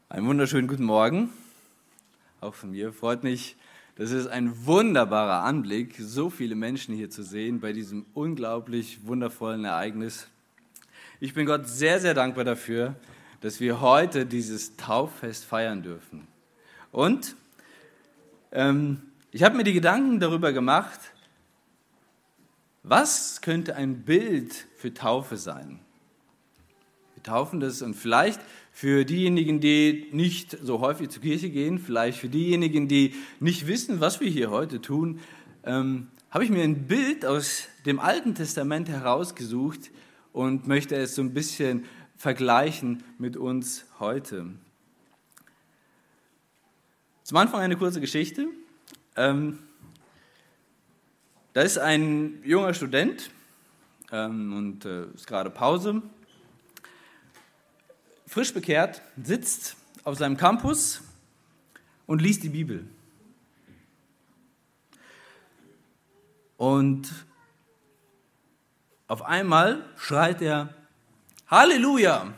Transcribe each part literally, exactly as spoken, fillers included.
Einen wunderschönen guten Morgen, auch von mir. Freut mich, das ist ein wunderbarer Anblick, so viele Menschen hier zu sehen bei diesem unglaublich wundervollen Ereignis. Ich bin Gott sehr, sehr dankbar dafür, dass wir heute dieses Tauffest feiern dürfen. Und ähm, ich habe mir die Gedanken darüber gemacht, was könnte ein Bild für Taufe sein? Wir taufen das und vielleicht für diejenigen, die nicht so häufig zur Kirche gehen, vielleicht für diejenigen, die nicht wissen, was wir hier heute tun, ähm, habe ich mir ein Bild aus dem Alten Testament herausgesucht und möchte es so ein bisschen vergleichen mit uns heute. Zum Anfang eine kurze Geschichte. Ähm, da ist ein junger Student ähm, und äh, ist gerade Pause. Frisch bekehrt, sitzt auf seinem Campus und liest die Bibel. Und auf einmal schreit er, Halleluja!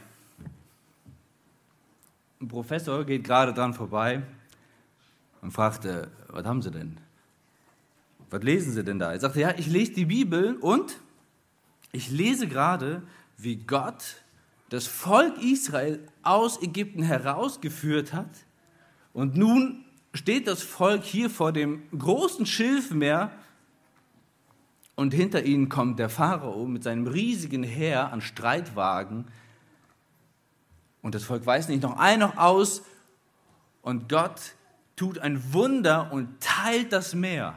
Ein Professor geht gerade dran vorbei und fragt, was haben Sie denn? Was lesen Sie denn da? Er sagte, ja, ich lese die Bibel und ich lese gerade, wie Gott das Volk Israel aus Ägypten herausgeführt hat und nun steht das Volk hier vor dem großen Schilfmeer und hinter ihnen kommt der Pharao mit seinem riesigen Heer an Streitwagen und das Volk weiß nicht noch ein noch aus und Gott tut ein Wunder und teilt das Meer.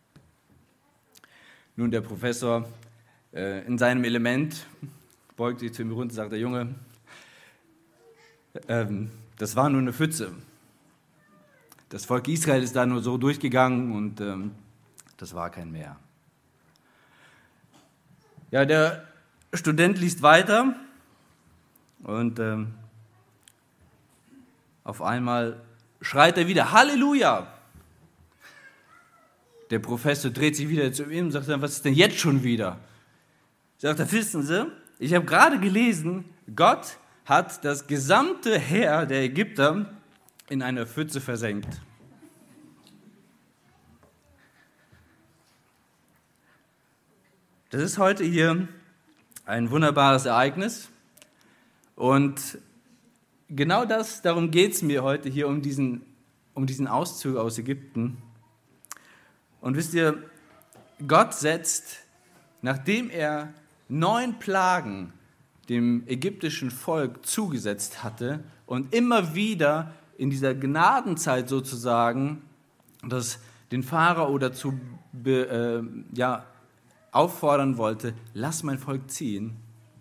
Nun der Professor äh, in seinem Element beugt sich zu ihm runter und sagt, der Junge, ähm, das war nur eine Pfütze. Das Volk Israel ist da nur so durchgegangen und ähm, das war kein Meer. Ja, der Student liest weiter und ähm, auf einmal schreit er wieder, Halleluja! Der Professor dreht sich wieder zu ihm und sagt, was ist denn jetzt schon wieder? Sagt er, wissen Sie, ich habe gerade gelesen, Gott hat das gesamte Heer der Ägypter in einer Pfütze versenkt. Das ist heute hier ein wunderbares Ereignis und genau das, darum geht es mir heute hier um diesen, um diesen Auszug aus Ägypten. Und wisst ihr, Gott setzt, nachdem er neun Plagen dem ägyptischen Volk zugesetzt hatte und immer wieder in dieser Gnadenzeit sozusagen das den Pharao dazu be, äh, ja, auffordern wollte, lass mein Volk ziehen.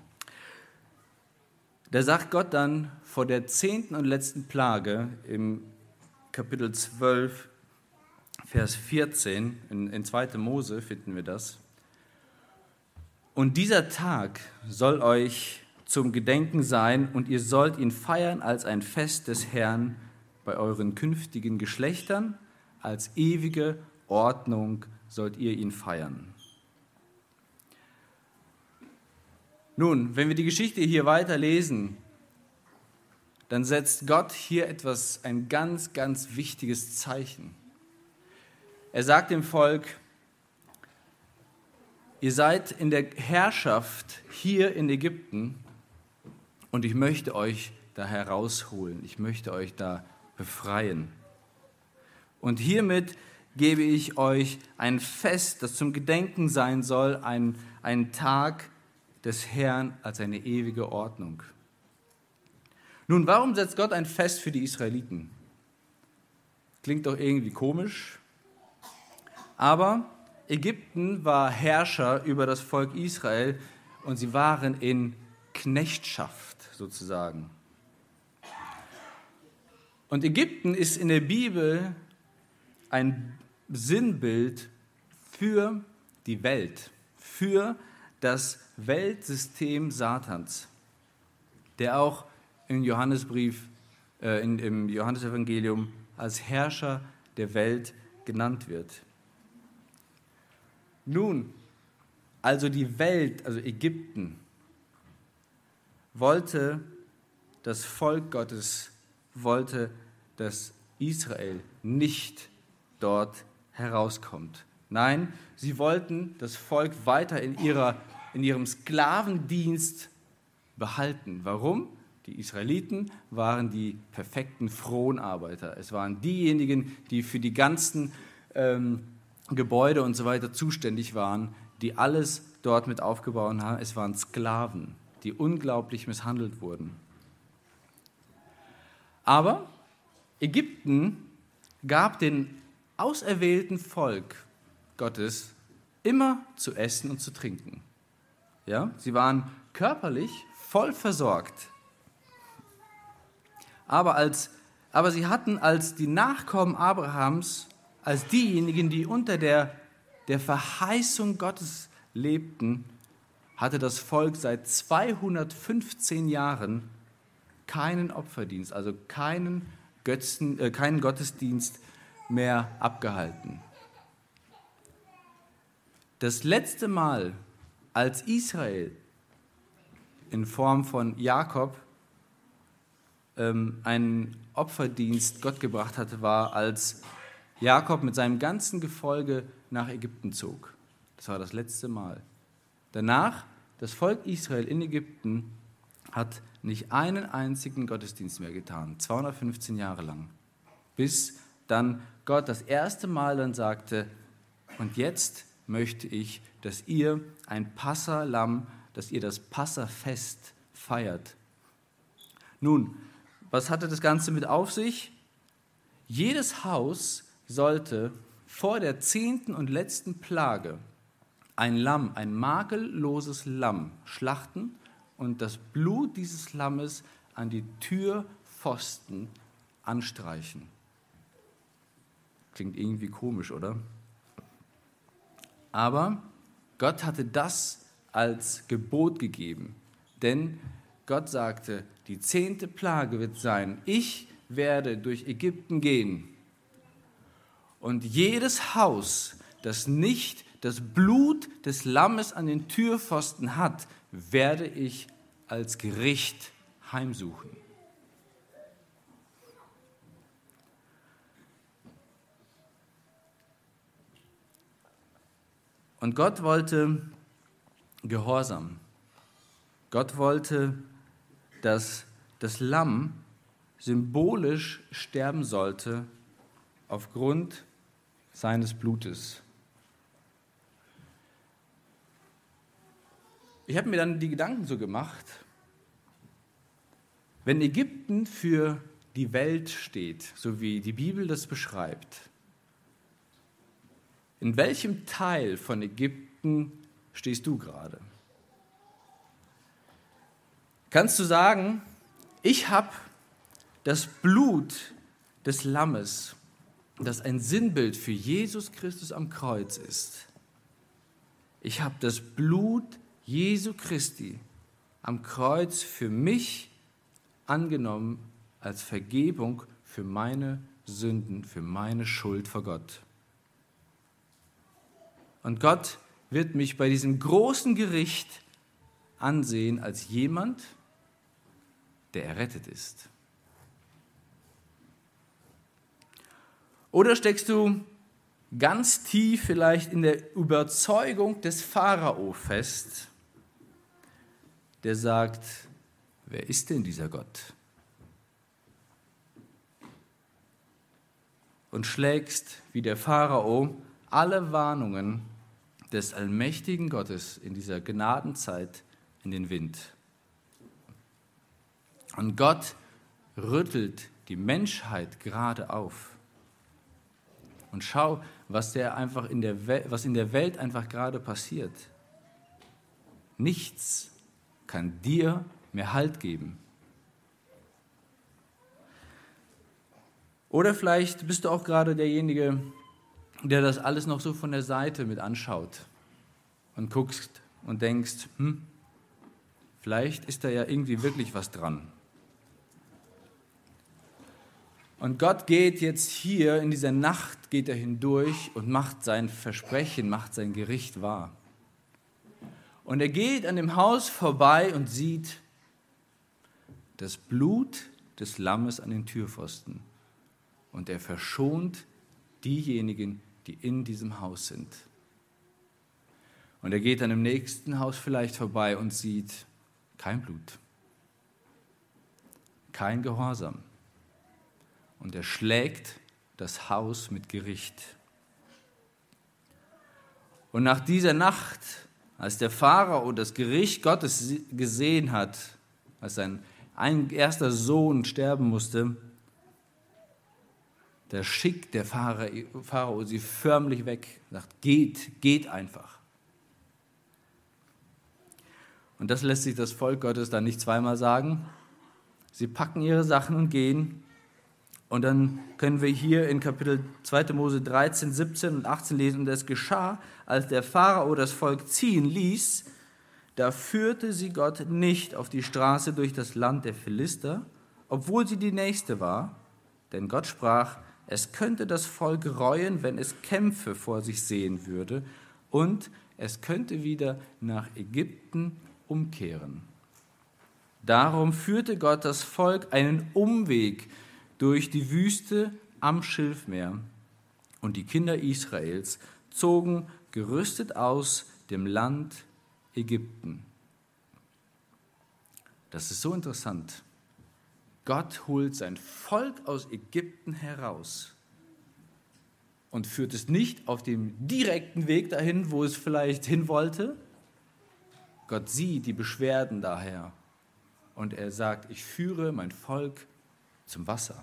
Da sagt Gott dann vor der zehnten und letzten Plage im Kapitel zwölf, Vers vierzehn, in, in zweiter Mose finden wir das, und dieser Tag soll euch zum Gedenken sein und ihr sollt ihn feiern als ein Fest des Herrn bei euren künftigen Geschlechtern. Als ewige Ordnung sollt ihr ihn feiern. Nun, wenn wir die Geschichte hier weiter lesen, dann setzt Gott hier etwas, ein ganz, ganz wichtiges Zeichen. Er sagt dem Volk, ihr seid in der Herrschaft hier in Ägypten und ich möchte euch da herausholen, ich möchte euch da befreien. Und hiermit gebe ich euch ein Fest, das zum Gedenken sein soll, ein, ein Tag des Herrn als eine ewige Ordnung. Nun, warum setzt Gott ein Fest für die Israeliten? Klingt doch irgendwie komisch, aber Ägypten war Herrscher über das Volk Israel und sie waren in Knechtschaft sozusagen. Und Ägypten ist in der Bibel ein Sinnbild für die Welt, für das Weltsystem Satans, der auch im Johannesbrief, äh, in, im Johannesevangelium als Herrscher der Welt genannt wird. Nun, also die Welt, also Ägypten, wollte das Volk Gottes wollte, dass Israel nicht dort herauskommt. Nein, sie wollten das Volk weiter in, ihrer, in ihrem Sklavendienst behalten. Warum? Die Israeliten waren die perfekten Fronarbeiter. Es waren diejenigen, die für die ganzen ähm, Gebäude und so weiter zuständig waren, die alles dort mit aufgebaut haben. Es waren Sklaven, die unglaublich misshandelt wurden. Aber Ägypten gab dem auserwählten Volk Gottes immer zu essen und zu trinken. Ja? Sie waren körperlich voll versorgt. Aber, als, aber sie hatten als die Nachkommen Abrahams, als diejenigen, die unter der, der Verheißung Gottes lebten, hatte das Volk seit zweihundertfünfzehn Jahren keinen Opferdienst, also keinen, Götzen, äh, keinen Gottesdienst mehr abgehalten. Das letzte Mal, als Israel in Form von Jakob ähm, einen Opferdienst Gott gebracht hatte, war, als Jakob mit seinem ganzen Gefolge nach Ägypten zog. Das war das letzte Mal. Danach, das Volk Israel in Ägypten hat nicht einen einzigen Gottesdienst mehr getan, zweihundertfünfzehn Jahre lang, bis dann Gott das erste Mal dann sagte, und jetzt möchte ich, dass ihr ein Passalamm, dass ihr das Passafest feiert. Nun, was hatte das Ganze mit auf sich? Jedes Haus sollte vor der zehnten und letzten Plage ein Lamm, ein makelloses Lamm schlachten und das Blut dieses Lammes an die Türpfosten anstreichen. Klingt irgendwie komisch, oder? Aber Gott hatte das als Gebot gegeben, denn Gott sagte, die zehnte Plage wird sein, ich werde durch Ägypten gehen und jedes Haus, das nicht das Blut des Lammes an den Türpfosten hat, werde ich als Gericht heimsuchen. Und Gott wollte Gehorsam. Gott wollte, dass das Lamm symbolisch sterben sollte aufgrund seines Blutes. Ich habe mir dann die Gedanken so gemacht, wenn Ägypten für die Welt steht, so wie die Bibel das beschreibt, in welchem Teil von Ägypten stehst du gerade? Kannst du sagen, ich habe das Blut des Lammes, das ein Sinnbild für Jesus Christus am Kreuz ist. Ich habe das Blut Jesu Christi am Kreuz für mich angenommen als Vergebung für meine Sünden, für meine Schuld vor Gott. Und Gott wird mich bei diesem großen Gericht ansehen als jemand, der errettet ist. Oder steckst du ganz tief vielleicht in der Überzeugung des Pharao fest, der sagt, wer ist denn dieser Gott? Und schlägst wie der Pharao alle Warnungen des allmächtigen Gottes in dieser Gnadenzeit in den Wind. Und Gott rüttelt die Menschheit gerade auf. Und schau, was, der einfach in der Welt, was in der Welt einfach gerade passiert. Nichts kann dir mehr Halt geben. Oder vielleicht bist du auch gerade derjenige, der das alles noch so von der Seite mit anschaut und guckst und denkst, hm, vielleicht ist da ja irgendwie wirklich was dran. Und Gott geht jetzt hier, in dieser Nacht geht er hindurch und macht sein Versprechen, macht sein Gericht wahr. Und er geht an dem Haus vorbei und sieht, das Blut des Lammes an den Türpfosten. Und er verschont diejenigen, die in diesem Haus sind. Und er geht dann im nächsten Haus vielleicht vorbei und sieht kein Blut, kein Gehorsam. Und er schlägt das Haus mit Gericht. Und nach dieser Nacht, als der Pharao das Gericht Gottes gesehen hat, als sein ein erster Sohn sterben musste, da schickt der Pharao sie förmlich weg, sagt, geht, geht einfach. Und das lässt sich das Volk Gottes dann nicht zweimal sagen. Sie packen ihre Sachen und gehen. Und dann können wir hier in Kapitel zweiter Mose dreizehn, siebzehn und achtzehn lesen, und es geschah, als der Pharao das Volk ziehen ließ, da führte sie Gott nicht auf die Straße durch das Land der Philister, obwohl sie die nächste war, denn Gott sprach, es könnte das Volk reuen, wenn es Kämpfe vor sich sehen würde, und es könnte wieder nach Ägypten umkehren. Darum führte Gott das Volk einen Umweg durch die Wüste am Schilfmeer, und die Kinder Israels zogen gerüstet aus dem Land Ägypten. Das ist so interessant. Gott holt sein Volk aus Ägypten heraus und führt es nicht auf dem direkten Weg dahin, wo es vielleicht hin wollte. Gott sieht die Beschwerden daher und er sagt, ich führe mein Volk zum Wasser.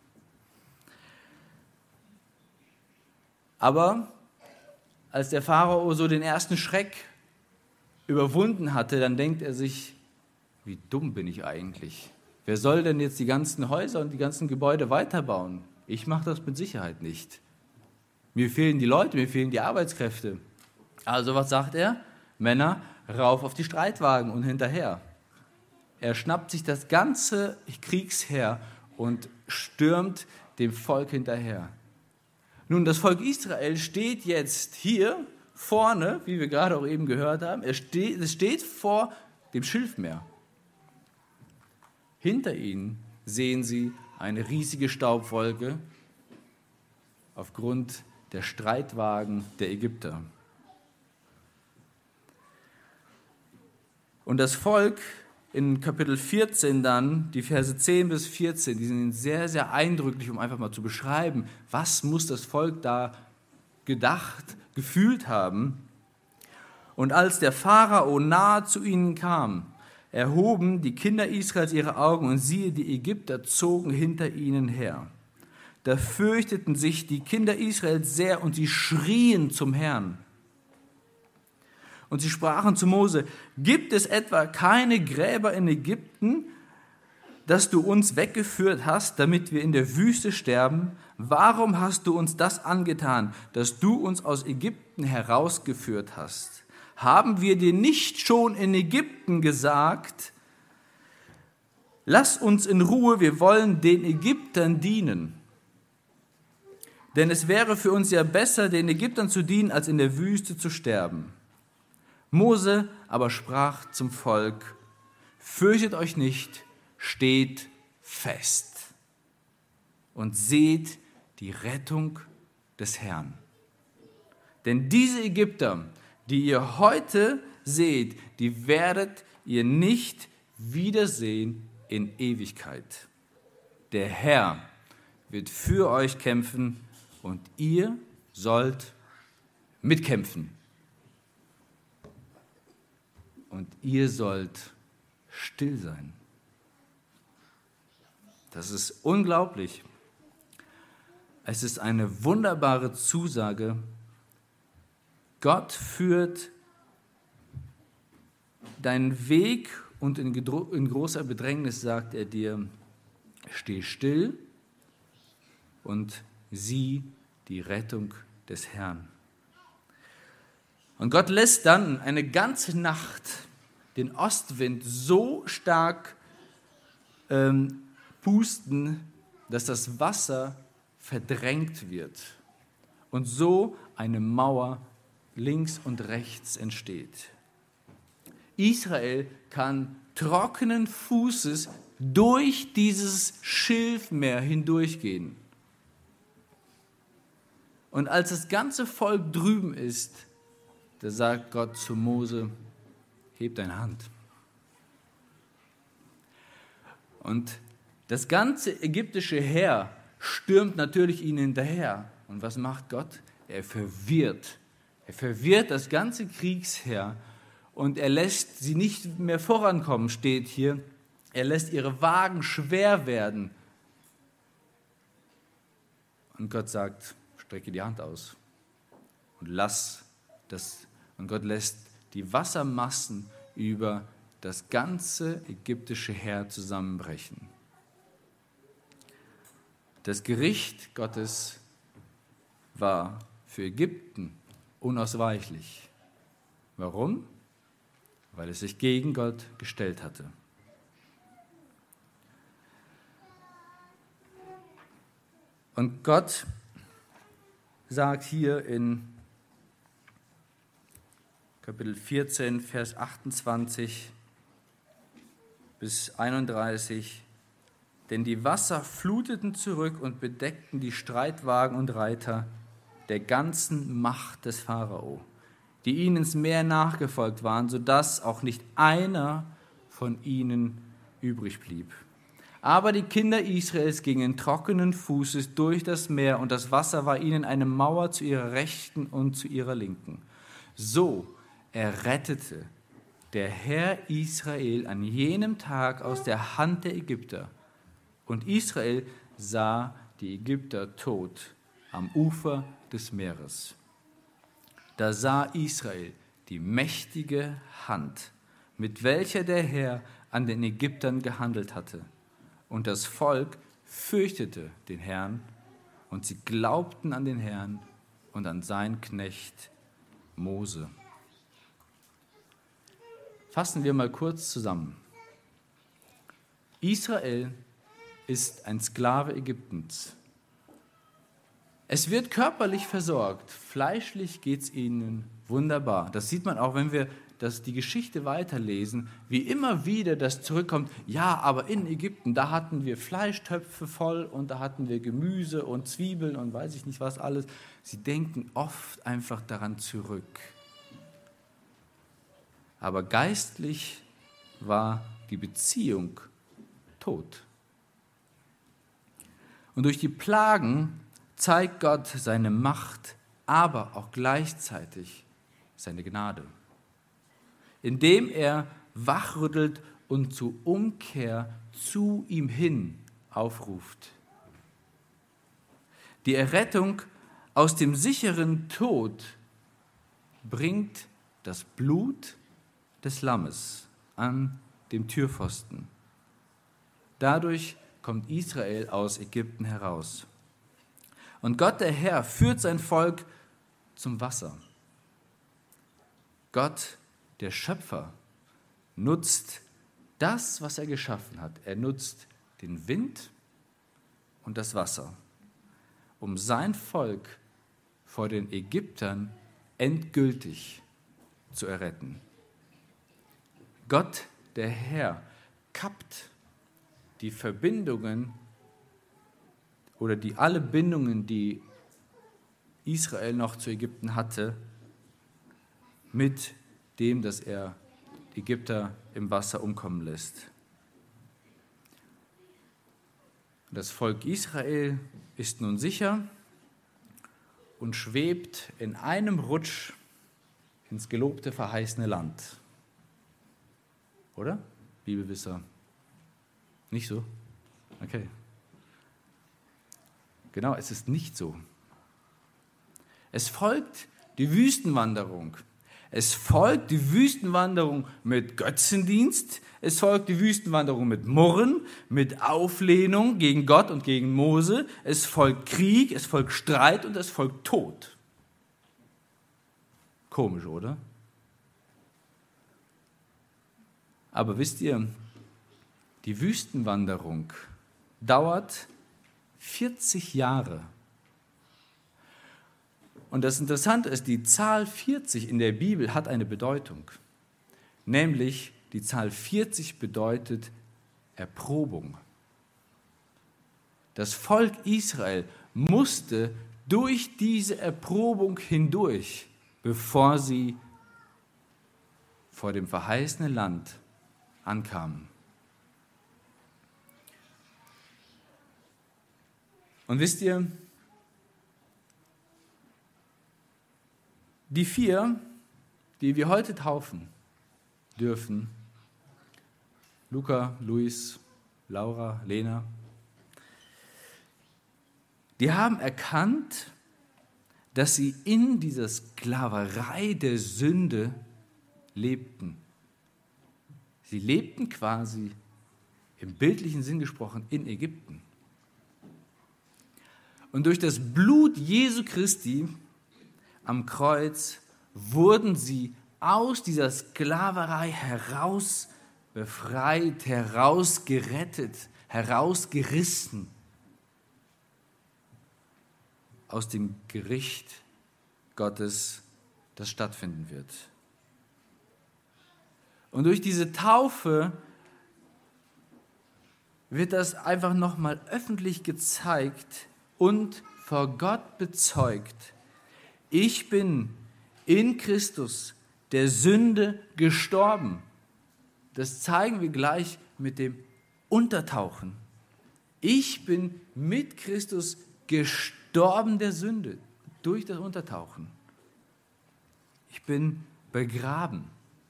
Aber als der Pharao so den ersten Schreck überwunden hatte, dann denkt er sich, wie dumm bin ich eigentlich? Wer soll denn jetzt die ganzen Häuser und die ganzen Gebäude weiterbauen? Ich mache das mit Sicherheit nicht. Mir fehlen die Leute, mir fehlen die Arbeitskräfte. Also was sagt er? Männer, rauf auf die Streitwagen und hinterher. Er schnappt sich das ganze Kriegsheer und stürmt dem Volk hinterher. Nun, das Volk Israel steht jetzt hier vorne, wie wir gerade auch eben gehört haben, es steht, es steht vor dem Schilfmeer. Hinter ihnen sehen sie eine riesige Staubwolke aufgrund der Streitwagen der Ägypter. Und das Volk in Kapitel vierzehn dann, die Verse zehn bis vierzehn, die sind sehr, sehr eindrücklich, um einfach mal zu beschreiben, was muss das Volk da gedacht, gefühlt haben. Und als der Pharao nahe zu ihnen kam, erhoben die Kinder Israels ihre Augen und siehe, die Ägypter zogen hinter ihnen her. Da fürchteten sich die Kinder Israels sehr und sie schrien zum Herrn. Und sie sprachen zu Mose, gibt es etwa keine Gräber in Ägypten, dass du uns weggeführt hast, damit wir in der Wüste sterben? Warum hast du uns das angetan, dass du uns aus Ägypten herausgeführt hast? Haben wir dir nicht schon in Ägypten gesagt, lass uns in Ruhe, wir wollen den Ägyptern dienen? Denn es wäre für uns ja besser, den Ägyptern zu dienen, als in der Wüste zu sterben. Mose aber sprach zum Volk, fürchtet euch nicht, steht fest und seht die Rettung des Herrn. Denn diese Ägypter, die ihr heute seht, die werdet ihr nicht wiedersehen in Ewigkeit. Der Herr wird für euch kämpfen und ihr sollt mitkämpfen. Und ihr sollt still sein. Das ist unglaublich. Es ist eine wunderbare Zusage. Gott führt deinen Weg und in, in großer Bedrängnis sagt er dir, steh still und sieh die Rettung des Herrn. Und Gott lässt dann eine ganze Nacht den Ostwind so stark ähm, pusten, dass das Wasser verdrängt wird und so eine Mauer links und rechts entsteht. Israel kann trockenen Fußes durch dieses Schilfmeer hindurchgehen. Und als das ganze Volk drüben ist, da sagt Gott zu Mose, heb deine Hand. Und das ganze ägyptische Heer stürmt natürlich ihnen hinterher. Und was macht Gott? Er verwirrt. Er verwirrt das ganze Kriegsheer und er lässt sie nicht mehr vorankommen, steht hier. Er lässt ihre Wagen schwer werden. Und Gott sagt, strecke die Hand aus und lass das. Und Gott lässt die Wassermassen über das ganze ägyptische Heer zusammenbrechen. Das Gericht Gottes war für Ägypten unausweichlich. Warum? Weil es sich gegen Gott gestellt hatte. Und Gott sagt hier in Kapitel vierzehn, Vers achtundzwanzig bis einunddreißig, denn die Wasser fluteten zurück und bedeckten die Streitwagen und Reiter der ganzen Macht des Pharao, die ihnen ins Meer nachgefolgt waren, sodass auch nicht einer von ihnen übrig blieb. Aber die Kinder Israels gingen trockenen Fußes durch das Meer und das Wasser war ihnen eine Mauer zu ihrer Rechten und zu ihrer Linken. So errettete der Herr Israel an jenem Tag aus der Hand der Ägypter. Und Israel sah die Ägypter tot am Ufer des Meeres. Da sah Israel die mächtige Hand, mit welcher der Herr an den Ägyptern gehandelt hatte. Und das Volk fürchtete den Herrn und sie glaubten an den Herrn und an seinen Knecht Mose. Fassen wir mal kurz zusammen. Israel ist ein Sklave Ägyptens. Es wird körperlich versorgt, fleischlich geht es ihnen wunderbar. Das sieht man auch, wenn wir das, die Geschichte weiterlesen, wie immer wieder das zurückkommt, ja, aber in Ägypten, da hatten wir Fleischtöpfe voll und da hatten wir Gemüse und Zwiebeln und weiß ich nicht was alles. Sie denken oft einfach daran zurück. Aber geistlich war die Beziehung tot. Und durch die Plagen zeigt Gott seine Macht, aber auch gleichzeitig seine Gnade, indem er wachrüttelt und zur Umkehr zu ihm hin aufruft. Die Errettung aus dem sicheren Tod bringt das Blut des Lammes an dem Türpfosten. Dadurch kommt Israel aus Ägypten heraus. Und Gott, der Herr, führt sein Volk zum Wasser. Gott, der Schöpfer, nutzt das, was er geschaffen hat. Er nutzt den Wind und das Wasser, um sein Volk vor den Ägyptern endgültig zu erretten. Gott, der Herr, kappt die Verbindungen oder die alle Bindungen, die Israel noch zu Ägypten hatte, mit dem, dass er Ägypter im Wasser umkommen lässt. Das Volk Israel ist nun sicher und schwebt in einem Rutsch ins gelobte, verheißene Land. Oder? Bibelwisser? Nicht so? Okay. Genau, es ist nicht so. Es folgt die Wüstenwanderung. Es folgt die Wüstenwanderung mit Götzendienst. Es folgt die Wüstenwanderung mit Murren, mit Auflehnung gegen Gott und gegen Mose. Es folgt Krieg, es folgt Streit und es folgt Tod. Komisch, oder? Aber wisst ihr, die Wüstenwanderung dauert vierzig Jahre. Und das Interessante ist, die Zahl vierzig in der Bibel hat eine Bedeutung. Nämlich, die Zahl vierzig bedeutet Erprobung. Das Volk Israel musste durch diese Erprobung hindurch, bevor sie vor dem verheißenen Land ankamen. Und wisst ihr, die vier, die wir heute taufen dürfen, Luca, Luis, Laura, Lena, die haben erkannt, dass sie in dieser Sklaverei der Sünde lebten. Sie lebten quasi, im bildlichen Sinn gesprochen, in Ägypten. Und durch das Blut Jesu Christi am Kreuz wurden sie aus dieser Sklaverei heraus befreit, herausgerettet, herausgerissen aus dem Gericht Gottes, das stattfinden wird. Und durch diese Taufe wird das einfach nochmal öffentlich gezeigt und vor Gott bezeugt. Ich bin in Christus der Sünde gestorben. Das zeigen wir gleich mit dem Untertauchen. Ich bin mit Christus gestorben der Sünde durch das Untertauchen. Ich bin begraben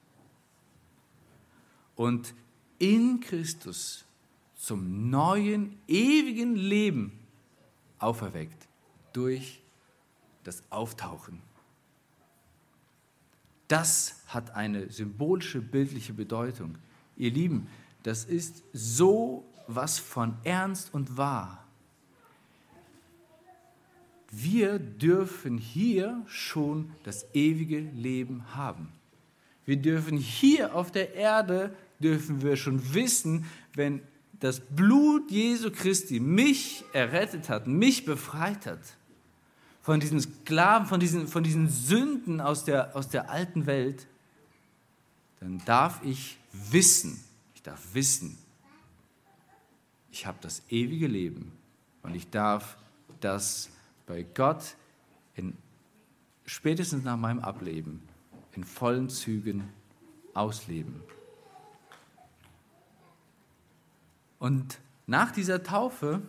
und in Christus zum neuen, ewigen Leben auferweckt durch das Auftauchen. Das hat eine symbolische, bildliche Bedeutung. Ihr Lieben, das ist so was von ernst und wahr. Wir dürfen hier schon das ewige Leben haben. Wir dürfen hier auf der Erde, dürfen wir schon wissen, wenn das Blut Jesu Christi mich errettet hat, mich befreit hat von diesen Sklaven, von diesen, von diesen Sünden aus der, aus der alten Welt, dann darf ich wissen, ich darf wissen, ich habe das ewige Leben und ich darf das bei Gott in, spätestens nach meinem Ableben in vollen Zügen ausleben. Und nach dieser Taufe,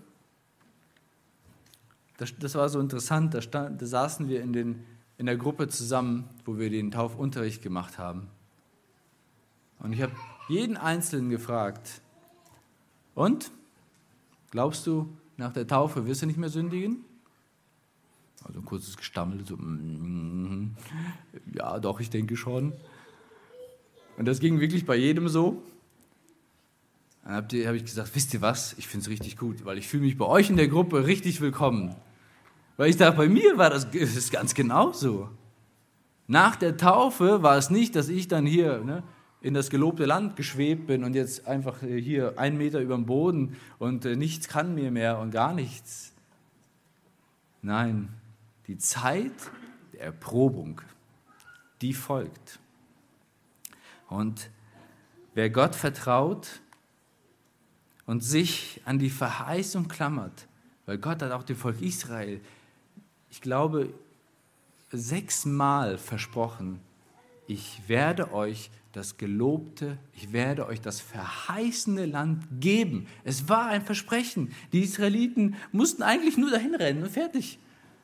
das, das war so interessant, da, stand, da saßen wir in, den, in der Gruppe zusammen, wo wir den Taufunterricht gemacht haben. Und ich habe jeden Einzelnen gefragt, und, glaubst du, nach der Taufe wirst du nicht mehr sündigen? Also ein kurzes Gestammel, so, mm, ja, doch, ich denke schon. Und das ging wirklich bei jedem so. Dann habe hab ich gesagt, wisst ihr was, ich finde es richtig gut, weil ich fühle mich bei euch in der Gruppe richtig willkommen. Weil ich dachte, bei mir war das, das ist ganz genau so. Nach der Taufe war es nicht, dass ich dann hier ne, in das gelobte Land geschwebt bin und jetzt einfach hier einen Meter über dem Boden und äh, nichts kann mir mehr und gar nichts. Nein, die Zeit der Erprobung, die folgt. Und wer Gott vertraut und sich an die Verheißung klammert, weil Gott hat auch dem Volk Israel, ich glaube, sechsmal versprochen, ich werde euch das gelobte, ich werde euch das verheißene Land geben. Es war ein Versprechen. Die Israeliten mussten eigentlich nur dahin rennen und fertig.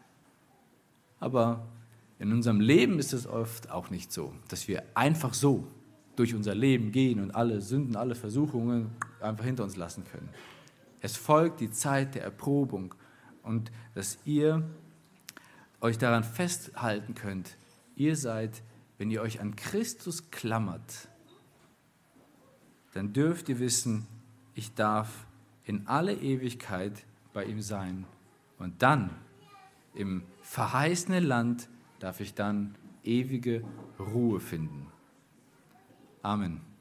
Aber in unserem Leben ist es oft auch nicht so, dass wir einfach so durch unser Leben gehen und alle Sünden, alle Versuchungen einfach hinter uns lassen können. Es folgt die Zeit der Erprobung und dass ihr euch daran festhalten könnt, ihr seid, wenn ihr euch an Christus klammert, dann dürft ihr wissen, ich darf in alle Ewigkeit bei ihm sein. Und dann, im verheißenen Land, darf ich dann ewige Ruhe finden. Amen.